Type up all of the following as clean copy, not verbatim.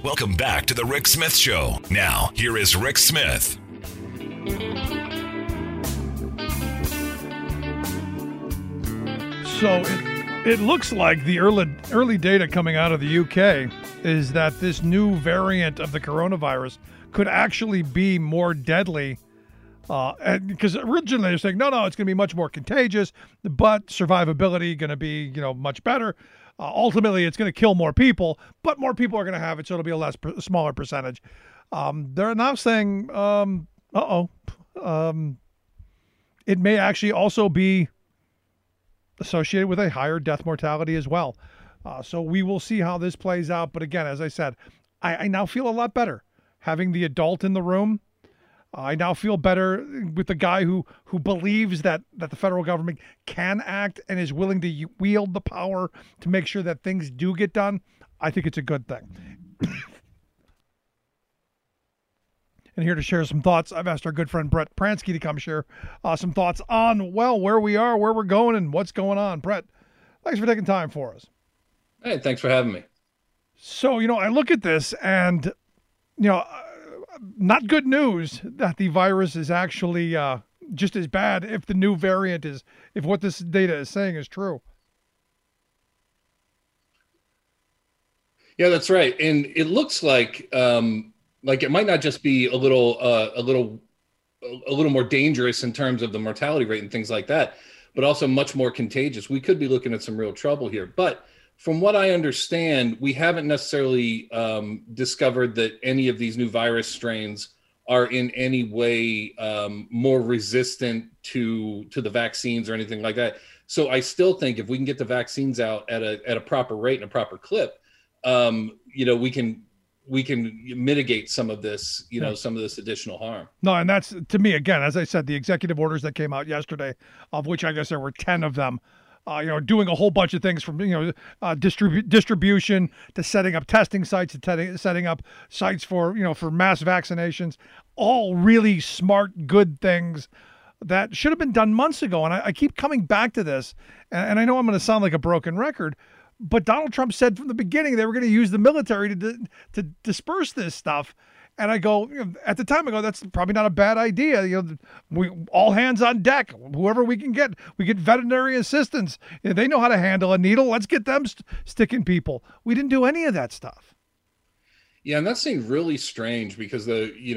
Welcome back to the Rick Smith Show. Now, here is Rick Smith. So it looks like the early data coming out of the UK is that this new variant of the coronavirus could actually be more deadly. Because originally they're saying, no, it's going to be much more contagious, but survivability going to be, much better. Ultimately, it's going to kill more people, but more people are going to have it, so it'll be a smaller percentage. They're now saying, it may actually also be associated with a higher death mortality as well. So we will see how this plays out. But again, as I said, I now feel a lot better having the adult in the room. I now feel better with the guy who believes that the federal government can act and is willing to wield the power to make sure that things do get done. I think it's a good thing. And here to share some thoughts, I've asked our good friend Brett Pransky to come share some thoughts on, where we are, where we're going, and what's going on. Brett, thanks for taking time for us. Hey, thanks for having me. So, I look at this and, not good news that the virus is actually just as bad if the new variant if what this data is saying is true. Yeah, that's right. And it looks like it might not just be a little more dangerous in terms of the mortality rate and things like that, but also much more contagious. We could be looking at some real trouble here. But from what I understand, we haven't necessarily discovered that any of these new virus strains are in any way more resistant to the vaccines or anything like that. So I still think if we can get the vaccines out at a proper rate and a proper clip, we can mitigate some of this, some of this additional harm. No, and that's, to me, again, as I said, the executive orders that came out yesterday, of which I guess there were 10 of them, doing a whole bunch of things from, distribution to setting up testing sites to setting up sites for mass vaccinations, all really smart, good things that should have been done months ago. And I keep coming back to this, and I know I'm going to sound like a broken record, but Donald Trump said from the beginning they were going to use the military to disperse this stuff. And I go, at the time, that's probably not a bad idea. We all hands on deck. Whoever we can get, we get veterinary assistants. They know how to handle a needle. Let's get them sticking people. We didn't do any of that stuff. Yeah, and that seemed really strange because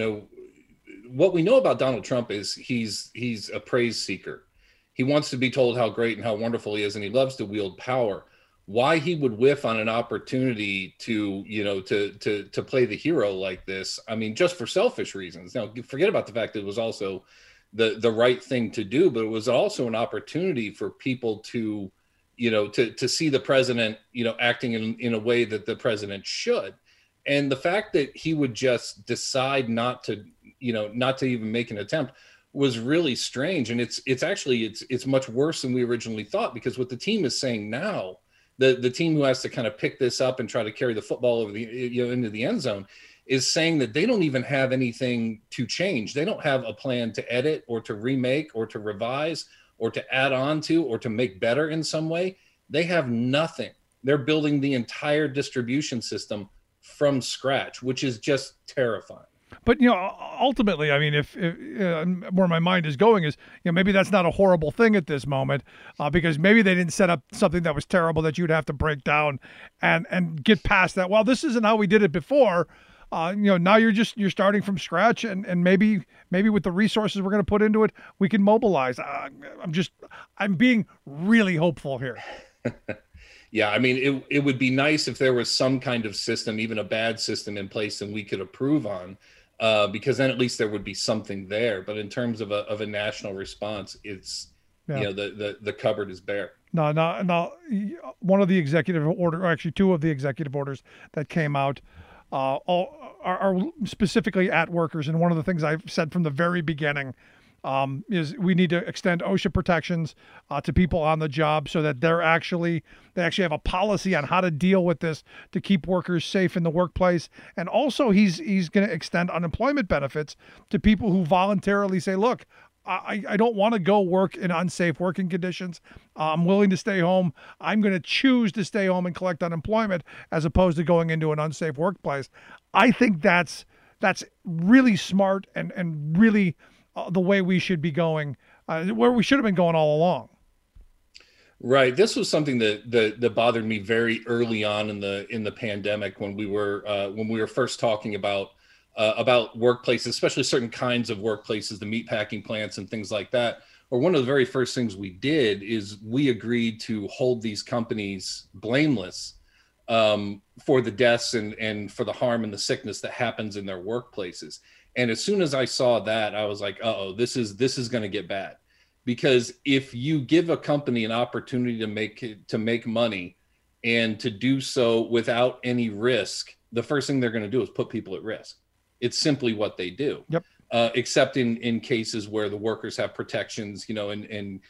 what we know about Donald Trump is he's a praise seeker. He wants to be told how great and how wonderful he is, and he loves to wield power. Why he would whiff on an opportunity to play the hero like this, I mean, just for selfish reasons. Now, forget about the fact that it was also the right thing to do, but it was also an opportunity for people to see the president, acting in a way that the president should. And the fact that he would just decide not to even make an attempt was really strange. And it's actually much worse than we originally thought, because what the team is saying now, the team who has to kind of pick this up and try to carry the football over into the end zone, is saying that they don't even have anything to change. They don't have a plan to edit or to remake or to revise or to add on to or to make better in some way. They have nothing. They're building the entire distribution system from scratch, which is just terrifying. But, ultimately, I mean, if where my mind is going is, maybe that's not a horrible thing at this moment, because maybe they didn't set up something that was terrible that you'd have to break down and get past that. Well, this isn't how we did it before. Now you're starting from scratch, and maybe with the resources we're going to put into it, we can mobilize. I'm being really hopeful here. Yeah, I mean, it would be nice if there was some kind of system, even a bad system in place, and we could approve on, because then at least there would be something there. But in terms of a national response, it's the cupboard is bare. No. One of the executive order, or actually two of the executive orders that came out, are specifically at workers. And one of the things I've said from the very beginning is we need to extend OSHA protections to people on the job, so that they actually have a policy on how to deal with this to keep workers safe in the workplace. And also he's going to extend unemployment benefits to people who voluntarily say, look, I don't want to go work in unsafe working conditions. I'm willing to stay home. I'm going to choose to stay home and collect unemployment as opposed to going into an unsafe workplace. I think that's really smart and really the way we should be going, where we should have been going all along. Right. This was something that bothered me very early on in the pandemic when we were first talking about workplaces, especially certain kinds of workplaces, the meatpacking plants and things like that. Or one of the very first things we did is we agreed to hold these companies blameless for the deaths and for the harm and the sickness that happens in their workplaces. And as soon as I saw that, I was like, uh-oh, this is going to get bad. Because if you give a company an opportunity to make money and to do so without any risk, the first thing they're going to do is put people at risk. It's simply what they do. Yep. Except in cases where the workers have protections, and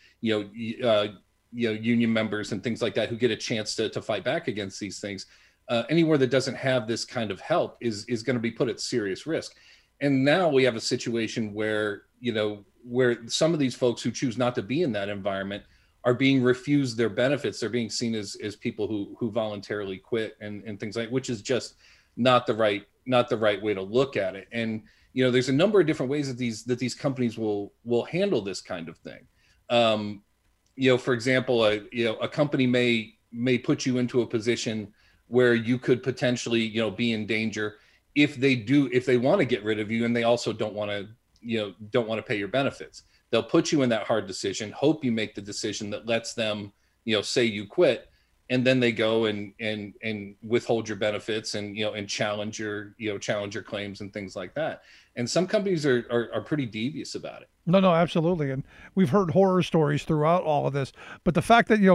union members and things like that who get a chance to fight back against these things. Anywhere that doesn't have this kind of help is going to be put at serious risk. And now we have a situation where some of these folks who choose not to be in that environment are being refused their benefits. They're being seen as people who voluntarily quit and things like, which is just not the right way to look at it. And there's a number of different ways that these companies will handle this kind of thing. For example, a company may put you into a position where you could potentially be in danger if they want to get rid of you, and they also don't want to pay your benefits. They'll put you in that hard decision, hope you make the decision that lets them say you quit, and then they go and withhold your benefits and challenge your claims and things like that. And some companies are pretty devious about it. No, absolutely. And we've heard horror stories throughout all of this. But the fact that,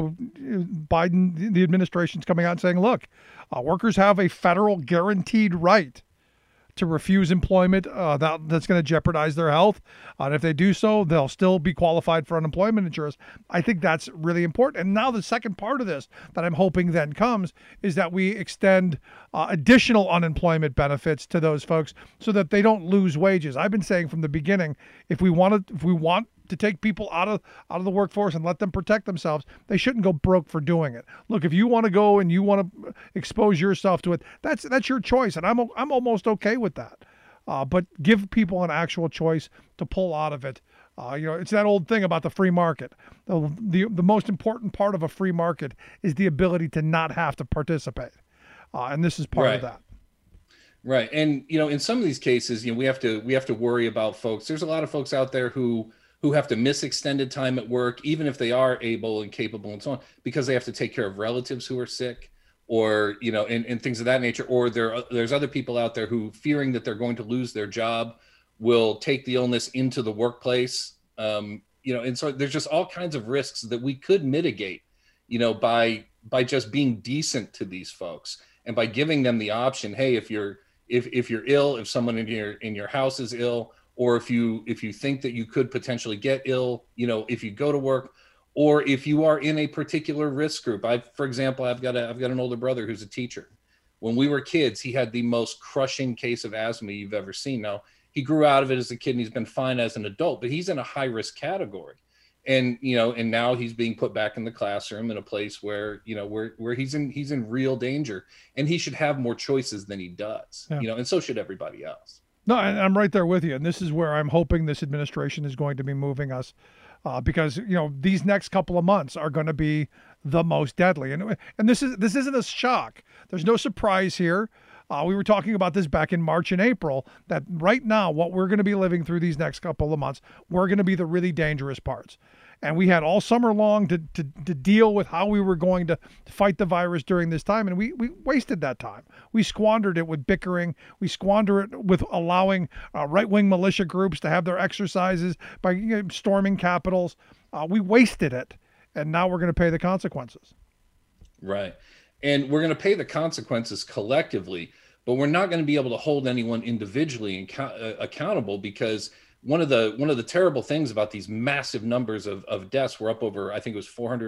Biden, the administration's coming out and saying, look, workers have a federal guaranteed right to refuse employment that's going to jeopardize their health. And if they do so, they'll still be qualified for unemployment insurance. I think that's really important. And now the second part of this that I'm hoping then comes is that we extend additional unemployment benefits to those folks so that they don't lose wages. I've been saying from the beginning, if we want to take people out of the workforce and let them protect themselves, they shouldn't go broke for doing it. Look, if you want to go and you want to expose yourself to it, that's your choice, and I'm almost okay with that. But give people an actual choice to pull out of it. It's that old thing about the free market. The most important part of a free market is the ability to not have to participate, and this is part of that. Right, and in some of these cases, we have to worry about folks. There's a lot of folks out there who have to miss extended time at work, even if they are able and capable and so on, because they have to take care of relatives who are sick or, and things of that nature. Or there's other people out there who, fearing that they're going to lose their job, will take the illness into the workplace. And so there's just all kinds of risks that we could mitigate, by just being decent to these folks and by giving them the option. Hey, if you're ill, if someone in your house is ill, or if you think that you could potentially get ill, if you go to work, or if you are in a particular risk group. For example, I've got an older brother who's a teacher. When we were kids, he had the most crushing case of asthma you've ever seen. Now, he grew out of it as a kid and he's been fine as an adult, but he's in a high risk category. And, and now he's being put back in the classroom in a place where, where he's in real danger, and he should have more choices than he does, and so should everybody else. No, and I'm right there with you. And this is where I'm hoping this administration is going to be moving us because, these next couple of months are going to be the most deadly. And this isn't a shock. There's no surprise here. We were talking about this back in March and April, that right now, what we're going to be living through these next couple of months, we're going to be the really dangerous parts. And we had all summer long to deal with how we were going to fight the virus during this time. And we wasted that time. We squandered it with bickering. We squandered it with allowing right-wing militia groups to have their exercises by storming capitals. We wasted it. And now we're going to pay the consequences. Right. And we're going to pay the consequences collectively, but we're not going to be able to hold anyone individually accountable, because one of the terrible things about these massive numbers of deaths, we're up over, I think it was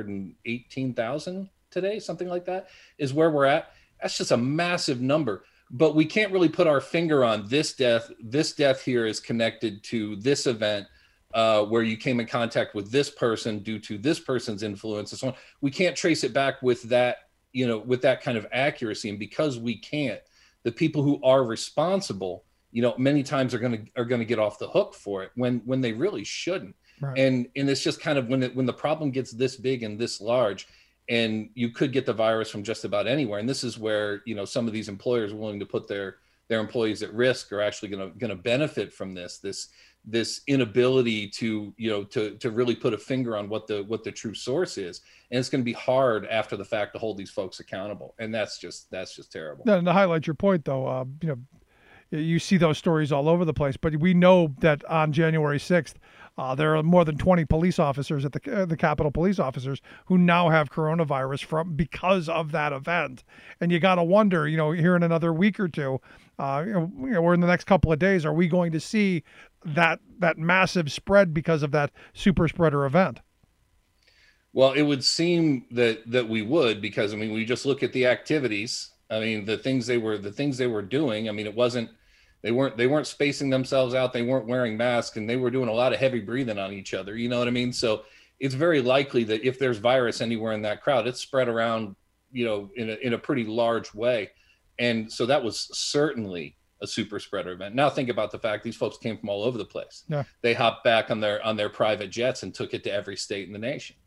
418,000 today, something like that, is where we're at. That's just a massive number, but we can't really put our finger on this death. This death here is connected to this event. where you came in contact with this person due to this person's influence and so on. We can't trace it back with that, with that kind of accuracy. And because we can't, the people who are responsible, many times are going to get off the hook for it when they really shouldn't. Right. And it's just kind of when the problem gets this big and this large, and you could get the virus from just about anywhere. And this is where, some of these employers are willing to put their employees at risk are actually going to benefit from this inability to really put a finger on what the true source is. And it's going to be hard after the fact to hold these folks accountable. And that's just terrible. And to highlight your point though, you see those stories all over the place, but we know that on January 6th, there are more than 20 police officers at the Capitol police officers who now have coronavirus because of that event. And you got to wonder, here in another week or two, or in the next couple of days, are we going to see that massive spread because of that super spreader event? Well, it would seem that we would, because we just look at the activities. The things they were doing. They weren't spacing themselves out. They weren't wearing masks, and they were doing a lot of heavy breathing on each other. You know what I mean? So it's very likely that if there's virus anywhere in that crowd, it's spread around, in a pretty large way. And so that was certainly a super spreader event. Now think about the fact these folks came from all over the place. Yeah. They hopped back on their private jets and took it to every state in the nation.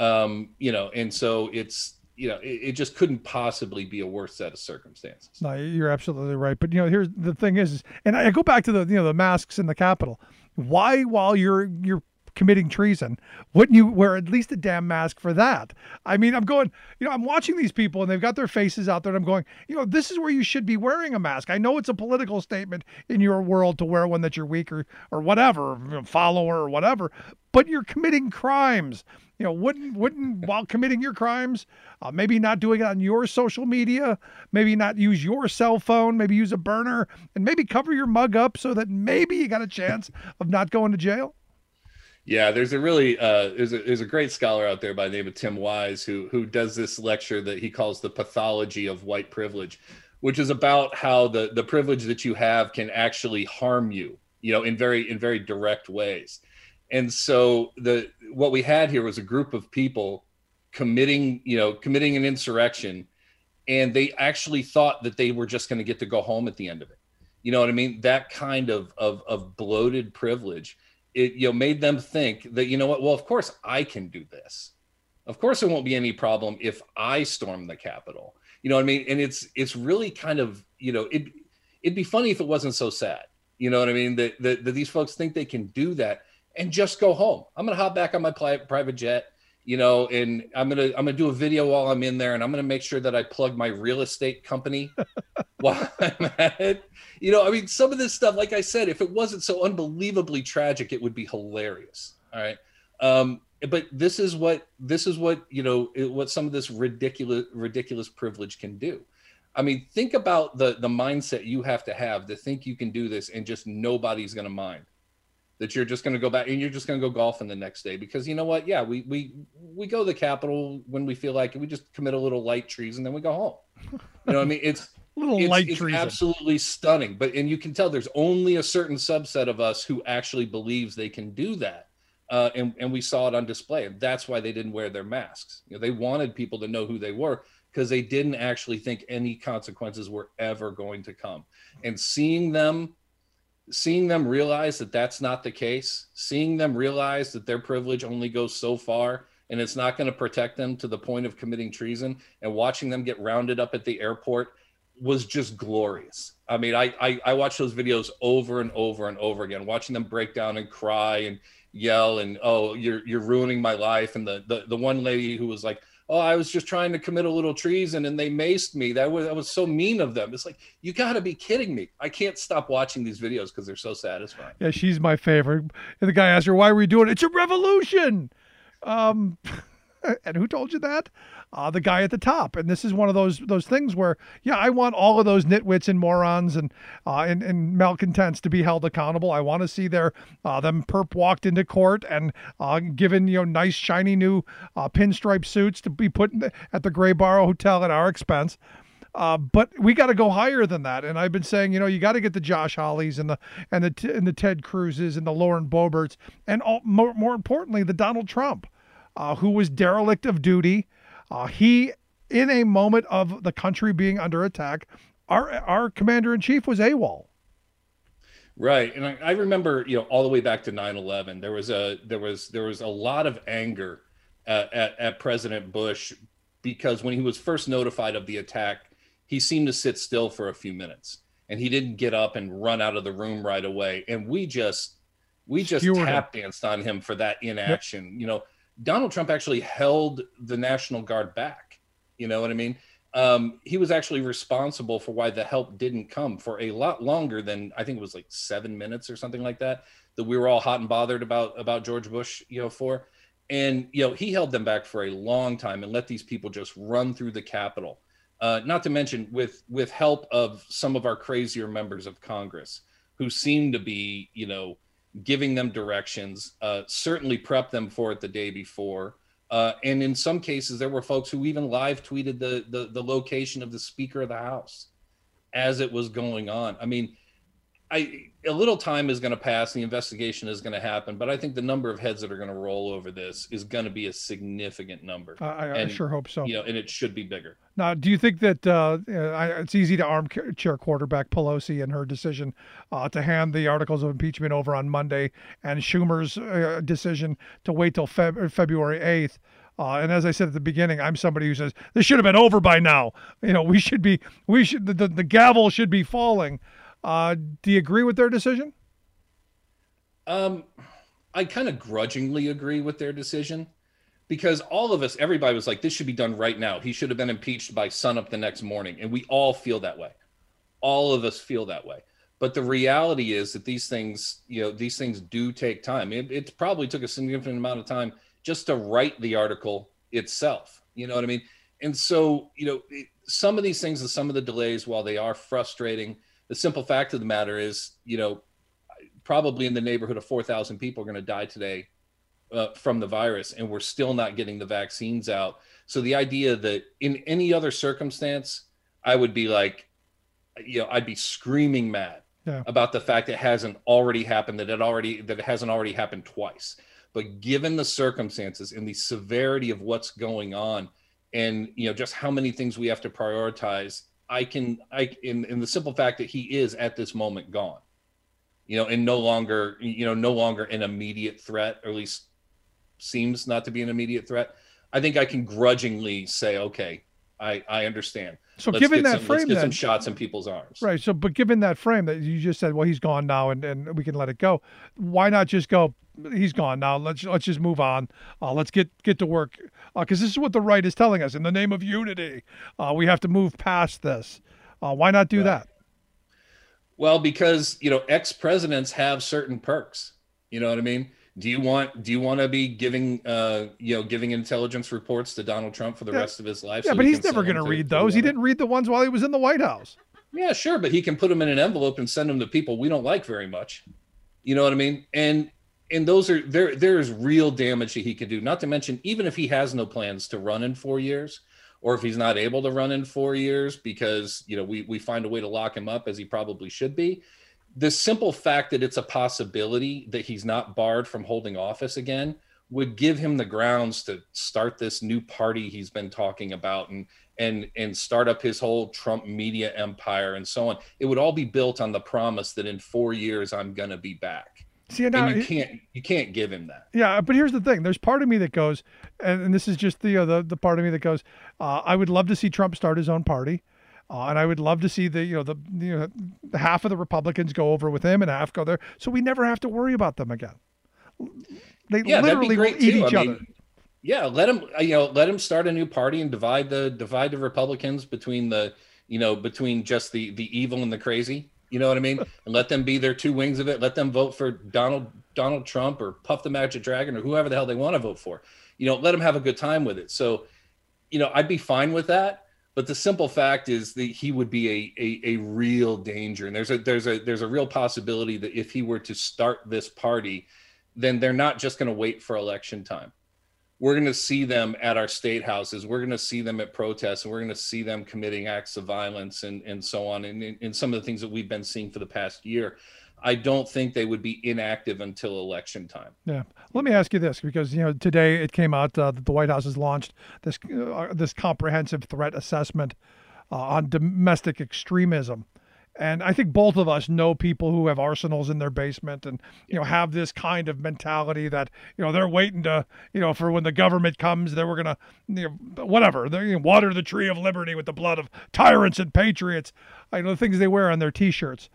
And so it's, it just couldn't possibly be a worse set of circumstances. No, you're absolutely right. But here's the thing is, and I go back to the masks in the Capitol. Why, while you're committing treason, wouldn't you wear at least a damn mask for that? I'm going, I'm watching these people and they've got their faces out there and I'm going, this is where you should be wearing a mask. I know it's a political statement in your world to wear one that you're weak or whatever, follower or whatever, but you're committing crimes. Wouldn't while committing your crimes, maybe not doing it on your social media, maybe not use your cell phone, maybe use a burner, and maybe cover your mug up so that maybe you got a chance of not going to jail? Yeah, there's a really there's a great scholar out there by the name of Tim Wise who does this lecture that he calls the pathology of white privilege, which is about how the privilege that you have can actually harm you, in very direct ways. And so what we had here was a group of people committing an insurrection, and they actually thought that they were just going to get to go home at the end of it. You know what I mean? That kind of bloated privilege, it made them think that, well, of course I can do this. Of course there won't be any problem if I storm the Capitol. You know what I mean? And it's really kind of, it'd be funny if it wasn't so sad. You know what I mean? That these folks think they can do that and just go home. I'm going to hop back on my private jet, and I'm going to do a video while I'm in there, and I'm going to make sure that I plug my real estate company while I'm at it. Some of this stuff, like I said, if it wasn't so unbelievably tragic, it would be hilarious. All right. But this is what what some of this ridiculous privilege can do. Think about the mindset you have to think you can do this and just nobody's going to mind. That you're just going to go back and you're just going to go golfing the next day because you know what? Yeah, we go to the Capitol when we feel like it. We just commit a little light treason, then we go home. It's absolutely stunning. And you can tell there's only a certain subset of us who actually believes they can do that. And we saw it on display. And that's why they didn't wear their masks. They wanted people to know who they were because they didn't actually think any consequences were ever going to come. And seeing them realize that that's not the case, seeing them realize that their privilege only goes so far and it's not going to protect them to the point of committing treason, and watching them get rounded up at the airport was just glorious. I watched those videos over and over and over again, watching them break down and cry and yell and, oh, you're ruining my life. And the one lady who was like, oh, I was just trying to commit a little treason and they maced me. That was so mean of them. It's like, you got to be kidding me. I can't stop watching these videos because they're so satisfying. Yeah, she's my favorite. And the guy asked her, why are we doing it? It's a revolution. And who told you that? The guy at the top. And this is one of those things where, yeah, I want all of those nitwits and morons and malcontents to be held accountable. I want to see them perp walked into court and given nice shiny new pinstripe suits to be put at the Gray Barrow Hotel at our expense. But we got to go higher than that. And I've been saying, you got to get the Josh Hawleys and the Ted Cruzes and the Lauren Boeberts, and more importantly, the Donald Trump, who was derelict of duty. He, in a moment of the country being under attack, our commander in chief was AWOL. Right. And I remember, all the way back to 9/11, there was a lot of anger at President Bush, because when he was first notified of the attack, he seemed to sit still for a few minutes and he didn't get up and run out of the room right away. And we just tap danced on him for that inaction. Yep. Donald Trump actually held the National Guard back. You know what I mean? He was actually responsible for why the help didn't come for a lot longer than, I think it was like 7 minutes or something like that we were all hot and bothered about George Bush, for. And, he held them back for a long time and let these people just run through the Capitol. Not to mention with help of some of our crazier members of Congress who seem to be, giving them directions, certainly prep them for it the day before. And in some cases, there were folks who even live tweeted the location of the Speaker of the House as it was going on. I mean, a little time is going to pass, the investigation is going to happen, but I think the number of heads that are going to roll over this is going to be a significant number. I sure hope so. And it should be bigger. Now, do you think that it's easy to armchair quarterback Pelosi and her decision to hand the articles of impeachment over on Monday, and Schumer's decision to wait till February 8th? And as I said at the beginning, I'm somebody who says this should have been over by now. The gavel should be falling. Do you agree with their decision? I kind of grudgingly agree with their decision, because everybody was like, this should be done right now. He should have been impeached by sunup the next morning. And we all feel that way. All of us feel that way. But the reality is that these things do take time. It probably took a significant amount of time just to write the article itself. You know what I mean? And so, some of these things and some of the delays, while they are frustrating, the simple fact of the matter is, probably in the neighborhood of 4,000 people are going to die today from the virus, and we're still not getting the vaccines out. So the idea that in any other circumstance, I would be like, I'd be screaming mad about the fact that it hasn't already happened, that it hasn't already happened twice. But given the circumstances and the severity of what's going on, and just how many things we have to prioritize, in the simple fact that he is at this moment gone, and no longer an immediate threat, or at least seems not to be an immediate threat. I think I can grudgingly say, okay, I understand. So given that frame, let's get some shots in people's arms. Right. So, but given that frame that you just said, well, he's gone now, and we can let it go. Why not just go? He's gone now. Let's just move on. Let's get to work, because this is what the right is telling us. In the name of unity, we have to move past this. Why not do that? Well, because ex-presidents have certain perks. You know what I mean? Do you want to be giving intelligence reports to Donald Trump for the rest of his life? Yeah, but he's never going to read those. He didn't read the ones while he was in the White House. Yeah, sure, but he can put them in an envelope and send them to people we don't like very much. You know what I mean? And those are there is real damage that he could do. Not to mention, even if he has no plans to run in 4 years, or if he's not able to run in 4 years because we find a way to lock him up, as he probably should be. The simple fact that it's a possibility that he's not barred from holding office again would give him the grounds to start this new party he's been talking about, and start up his whole Trump media empire and so on. It would all be built on the promise that in 4 years I'm going to be back. See, now, and you can't give him that. Yeah, but here's the thing. There's part of me that goes, and this is just the part of me that goes, I would love to see Trump start his own party. And I would love to see the half of the Republicans go over with him and half go there, so we never have to worry about them again. They literally will eat each other. Yeah, let him start a new party and divide the Republicans between between just the evil and the crazy. You know what I mean? And let them be their two wings of it. Let them vote for Donald Trump or Puff the Magic Dragon or whoever the hell they want to vote for. Let them have a good time with it. So, I'd be fine with that. But the simple fact is that he would be a real danger. And there's a real possibility that if he were to start this party, then they're not just going to wait for election time. we're going to see them at our state houses. We're going to see them at protests, and we're going to see them committing acts of violence and so on. And some of the things that we've been seeing for the past year, I don't think they would be inactive until election time. Yeah. Let me ask you this, because, today it came out that the White House has launched this comprehensive threat assessment on domestic extremism. And I think both of us know people who have arsenals in their basement and, have this kind of mentality that, they're waiting to, for when the government comes, they were going to, whatever, they water the tree of liberty with the blood of tyrants and patriots. The things they wear on their T-shirts.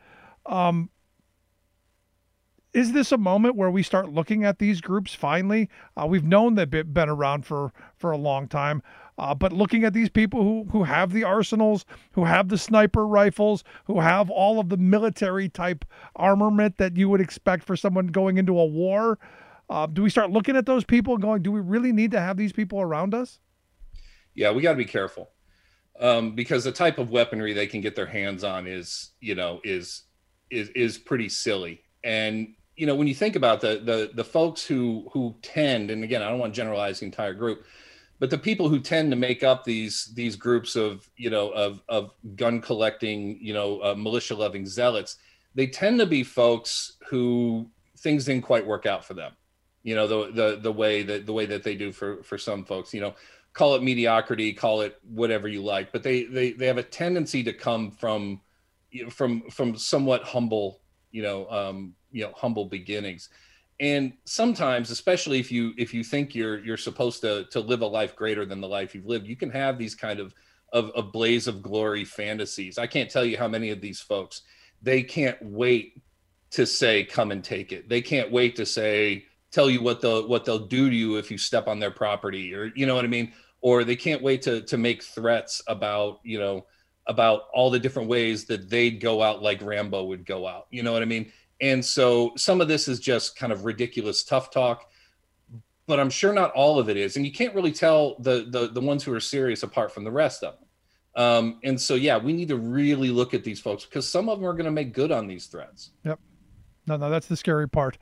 Is this a moment where we start looking at these groups finally? We've known they've been around for a long time. But looking at these people who have the arsenals, who have the sniper rifles, who have all of the military type armament that you would expect for someone going into a war, do we start looking at those people and going, do we really need to have these people around us? Yeah, we got to be careful because the type of weaponry they can get their hands on is pretty silly. And when you think about the folks who tend, and again, I don't want to generalize the entire group, but the people who tend to make up these groups of gun collecting, militia loving zealots, they tend to be folks who things didn't quite work out for them. The way that they do for some folks, call it mediocrity, call it whatever you like, but they have a tendency to come from somewhat humble, humble beginnings. And sometimes, especially if you think you're supposed to live a life greater than the life you've lived, you can have these kind of blaze of glory fantasies. I can't tell you how many of these folks, they can't wait to say, come and take it. They can't wait to tell you what they'll do to you if you step on their property, or, you know what I mean? Or they can't wait to make threats about all the different ways that they'd go out like Rambo would go out. You know what I mean? And so some of this is just kind of ridiculous tough talk, but I'm sure not all of it is. And you can't really tell the ones who are serious apart from the rest of them. And so, yeah, we need to really look at these folks because some of them are going to make good on these threats. Yep. No, that's the scary part.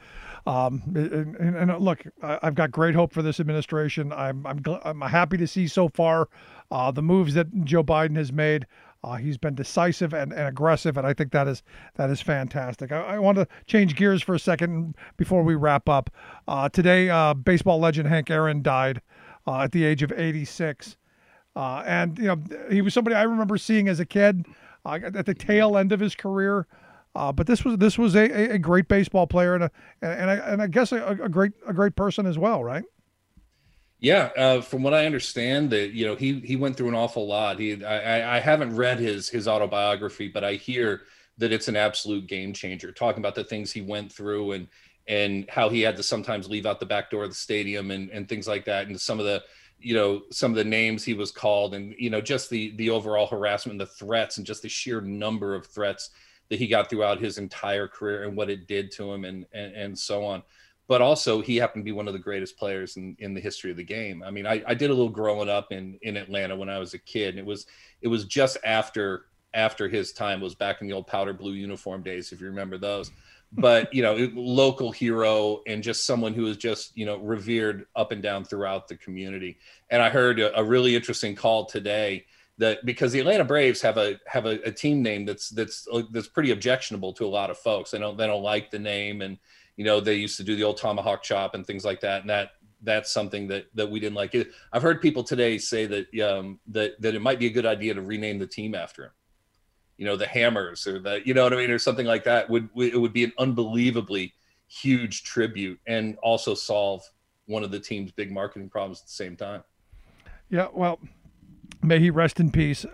And look, I've got great hope for this administration. I'm happy to see so far the moves that Joe Biden has made. He's been decisive and aggressive, and I think that is fantastic. I want to change gears for a second before we wrap up. Today, baseball legend Hank Aaron died at the age of 86. And he was somebody I remember seeing as a kid at the tail end of his career. But this was a great baseball player and I guess a great person as well, right? Yeah, from what I understand, that he went through an awful lot. I haven't read his autobiography, but I hear that it's an absolute game changer. Talking about the things he went through and how he had to sometimes leave out the back door of the stadium and things like that, and some of the names he was called, and just the overall harassment, and the threats, and just the sheer number of threats that he got throughout his entire career and what it did to him and so on. But also he happened to be one of the greatest players in the history of the game. I mean, I did a little growing up in Atlanta when I was a kid. And it was just after his time. It was back in the old powder blue uniform days, if you remember those. But, local hero and just someone who was just, revered up and down throughout the community. And I heard a really interesting call today that because the Atlanta Braves have a team name that's pretty objectionable to a lot of folks. They don't like the name, and they used to do the old tomahawk chop and things like that, and that's something that we didn't like. I've heard people today say that that it might be a good idea to rename the team after him. The Hammers, or or something like that. It would be an unbelievably huge tribute and also solve one of the team's big marketing problems at the same time. Yeah, well, may he rest in peace.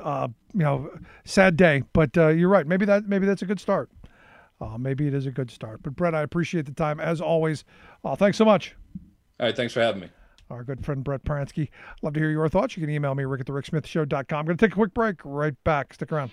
Sad day, but you're right. Maybe that's a good start. Maybe it is a good start. But Brett, I appreciate the time as always. Thanks so much. All right, thanks for having me. Our good friend Brett Pransky. Love to hear your thoughts. You can email me, rick@thericksmithshow.com. I'm going to take a quick break. Right back. Stick around.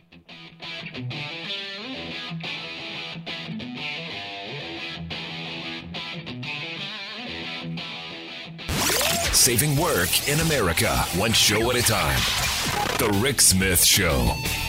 Saving work in America, one show at a time. The Rick Smith Show.